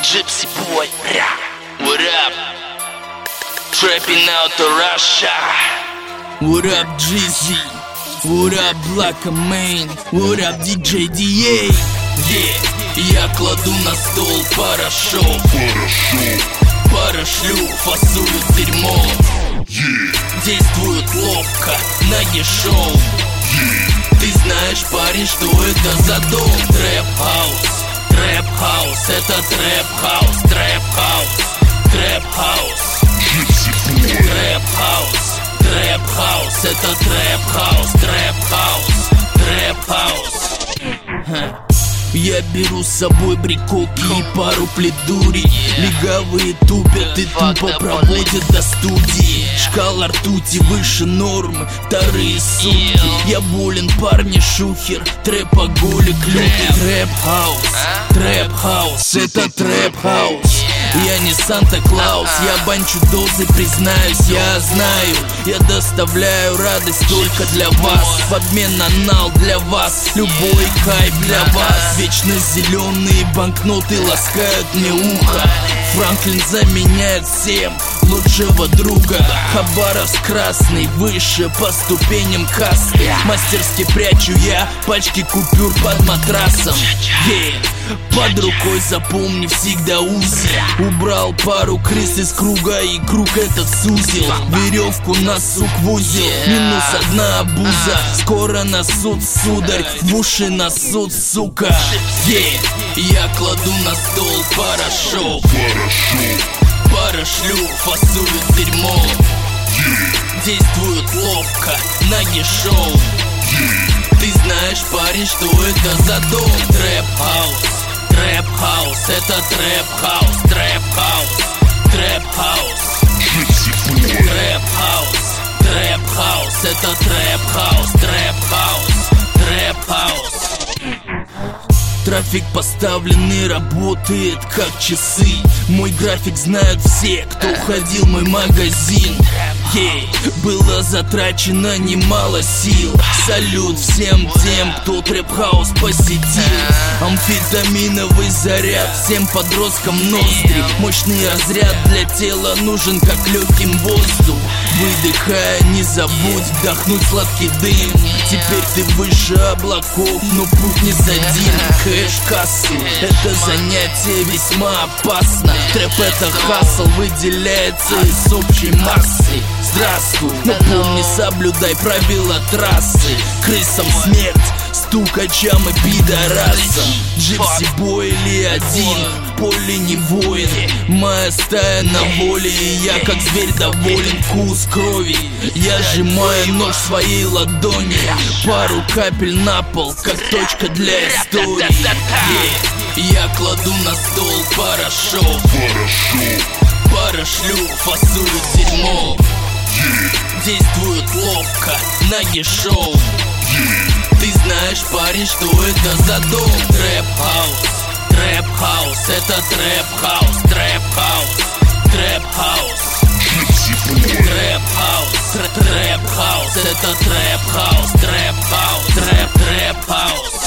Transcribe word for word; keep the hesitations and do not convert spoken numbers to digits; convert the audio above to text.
Gypsy boy, what up? Trapping out to Russia. What up, Jeezy? What up, Black Main? What up, ди джей ди эй? Yeah, я кладу на стол порошок. Порошлю, фасую дерьмо. Действуют ловко, нагишом. Ты знаешь, парень, что это за дом? Трэп-хаус, трэп-хаус, это трэп-хаус, трэп-хаус, трэп-хаус. Трэп-хаус, трэп-хаус, это трэп-хаус, трэп-хаус, трэп-хаус. Я беру с собой бриколки и пару пледури. Легавые тупят и тупо проводят до студии. Шкала ртути выше нормы, вторые сутки. Я болен, парни, шухер, трэпоголик лютый. Трэп-хаус, трэп-хаус, это трэп-хаус. Я не Санта-Клаус, я банчу дозы, признаюсь, я знаю. Я доставляю радость только для вас, в обмен на нал для вас, любой кайф для вас. Вечно зеленые банкноты ласкают мне ухо. Франклин заменяет всем лучшего друга. Хабаровск красный, выше по ступеням касты. Мастерски прячу я пачки купюр под матрасом. Yeah. Под рукой запомни всегда УЗИ. Убрал пару крыс из круга, и круг этот сузил. Веревку на сук в узел, минус одна обуза. Скоро на суд, сударь, в уши на суд, сука. Yeah. Я кладу на стол порошок. Порошлю, фасую дерьмо. Действуют ловко, нагишом. Ты знаешь, парень, что это за дом? Трэп-хаус, трэп-хаус, это трэп-хаус, трэп-хаус, трэп-хаус. Трэп-хаус, трэп-хаус, это трэп-хаус, трэп-хаус, трэп-хаус. Трафик поставленный работает как часы. Мой график знают все, кто ходил в мой магазин. Ей, было затрачено немало сил. Салют всем тем, кто трэп-хаус посетил. Амфетаминовый заряд всем подросткам ноздри. Мощный разряд для тела нужен, как легким воздух. Выдыхая, не забудь вдохнуть сладкий дым. Теперь ты выше облаков, но путь не задим. Кэш-кассу, это занятие весьма опасно. Трэп это хасл, выделяется из общей массы. Здравствуй, но помни, соблюдай правила трассы. Крысам смерть, стукачам и пидорасам. Джипси бой или один, в поле не воин. Моя стая на воле, и я как зверь доволен. Вкус крови, я сжимаю нож в своей ладони. Пару капель на пол, как точка для истории. Yeah. Я кладу на стол порошок. Порошлю, фасую дерьмо. Действуют ловко, нагишом. Ты знаешь, парень, что это за дом? Трэп-хаус, трэп-хаус, это трэп-хаус, трэп-хаус, трэп-хаус. Трэп-хаус, трэп-хаус, это трэп-хаус, трэп-хаус, трэп-трэп-хаус.